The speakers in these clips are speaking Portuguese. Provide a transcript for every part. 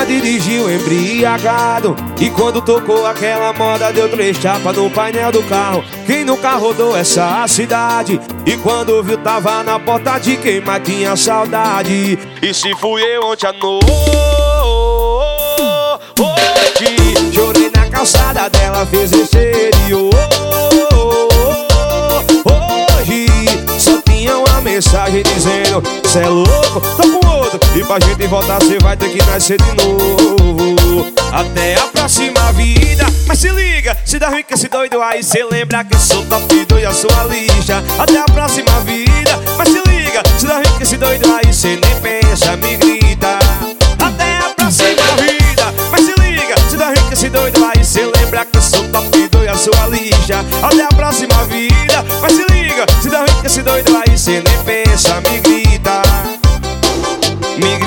dirigiu embriagado e quando tocou aquela moda deu 3 chapas no painel do carro. Quem nunca rodou essa cidade e quando viu tava na porta de quem mais tinha saudade. E se fui eu ontem à noite, chorei na calçada dela, fez exterior. Hoje só tinha uma mensagem dizendo: cê é louco, tô com outro, e pra gente voltar cê vai ter que nascer de novo. Até a próxima vida. Mas se liga, se dá ruim com esse doido aí, cê lembra que eu sou top 2 e a sua lixa. Até a próxima vida. Mas se liga, se dá ruim com esse doido aí, cê nem pensa, me grita. Até a próxima vida. Mas se liga, se dá ruim com esse doido aí, cê lembra que eu sou top 2 e a sua lixa. Até a próxima vida. Mas se liga, se dá ruim com esse doido aí, cê nem pensa, me grita. Me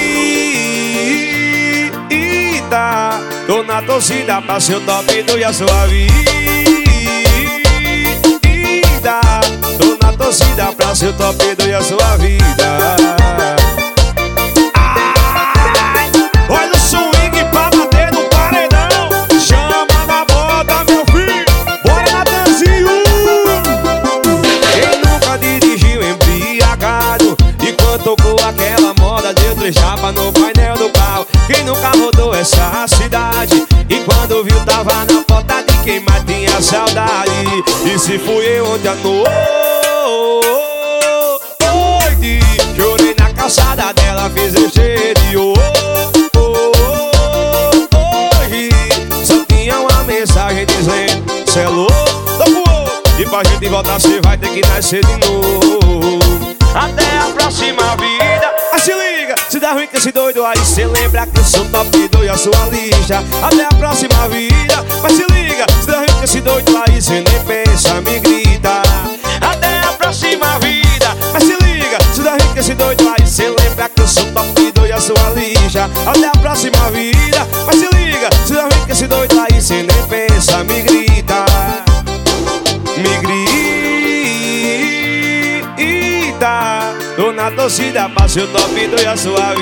grita. Tô na torcida pra seu top 2 e a sua vida. Tô na torcida pra seu top 2 e a sua vida. Ai, olha o swing pra bater no paredão. Chama na bota, meu filho. Bora, Natanzinho. Quem nunca dirigiu embriagado e quando tocou aquela moda deu 3 chapas no painel do carro. Quem nunca rodou essa cidade e quando viu tava na porta de quem mais tinha saudade. E se fui eu ontem à noite, chorei na calçada dela, fiz exterior. Hoje só tinha uma mensagem dizendo: cê é louco, tô com outro, e pra gente voltar cê vai ter que nascer de novo. Até a próxima vida. Mas se liga, se dá ruim com esse doido aí, cê lembra que eu sou top 2 e a sua lixa. Até a próxima vida. Mas se liga, se dá ruim com esse doido aí, cê nem pensa, me grita. Até a próxima vida. Mas se liga, se dá ruim com esse doido aí, cê lembra que eu sou top 2 e a sua lixa. Até a próxima vida. Mas se liga, se dá ruim com esse doido aí, cê nem pensa, me grita. Me grita. Tô na torcida pra seu top 2 e a sua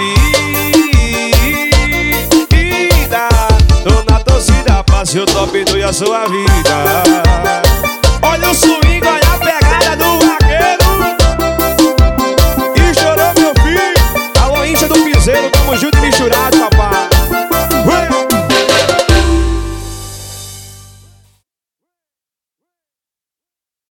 vida. Tô na torcida pra seu top 2 e a sua vida. Olha o swing, olha a pegada do vaqueiro. E chorou, meu filho. Alô, índia do piseiro, tamo junto e misturado, papai.